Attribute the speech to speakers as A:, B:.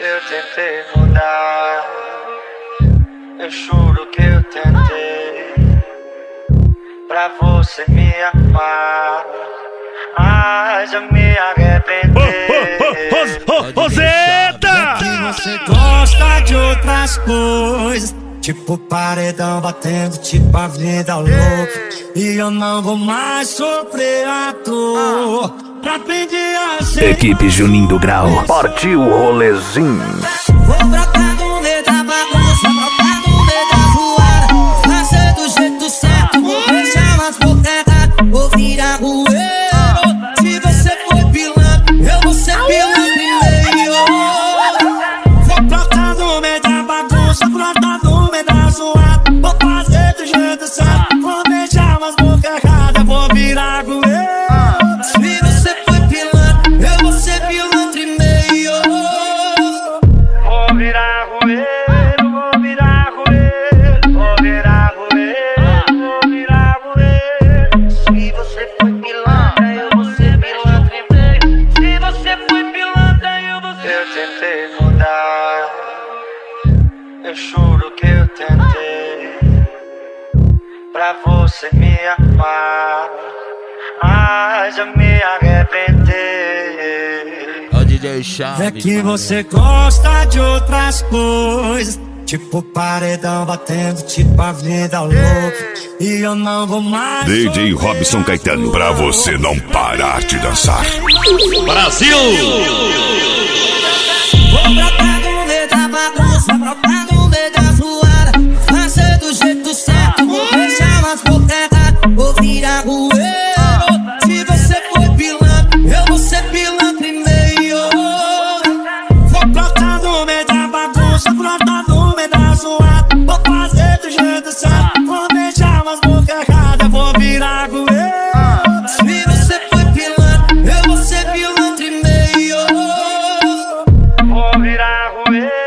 A: Eu tentei mudar, eu juro que eu tentei, pra você me amar, mas eu me arrependi.
B: Roseta!
C: Que você gosta de outras coisas, tipo paredão batendo, tipo a vida louca. E eu não vou mais sofrer à toa. Aprendi a ser
B: Equipe Juninho do Grau. Partiu o rolezinho.
C: Vou brotar no meio da bagunça, brotar no meio da zoada. Fazer do jeito certo, vou deixar as bocas erradas. Vou virar rueiro. Se você for pilantra, eu vou ser pilantra e meio. Vou brotar no meio da bagunça, brotar no meio da zoada. Vou fazer do jeito certo, vou deixar as bocas erradas. Vou virar rueiro. Se você for pilantra, eu vou ser pilantra e meio.
A: Vou virar rueiro, vou virar rueiro, vou virar rueiro, vou virar rueiro. Se você foi pilantra, eu vou ser pilantra e meio. Se você foi pilantra, eu vou ser. Eu tentei mudar, eu juro que eu tentei, pra você me amar, mas eu me arrependi.
C: É que você gosta de outras coisas, tipo paredão batendo, tipo a vida louca. E eu não vou mais.
D: DJ Robson Caetano, pra você não parar de dançar.
B: Brasil!
C: Vou brotar no meio da bagunça, brotar no meio da zoada. Fazer do jeito certo, vou deixar as bocas erradas. Vou virar rueiro. Se você for pilantra, eu vou ser pilantra e meio. Vou brotar no meio da bagunça, brotar no meio da zoada. Vou fazer do jeito certo, vou deixar as bocas erradas. Vou virar rueiro. Se você for pilantra, eu vou ser pilantra e meio.
A: Vou virar rueiro.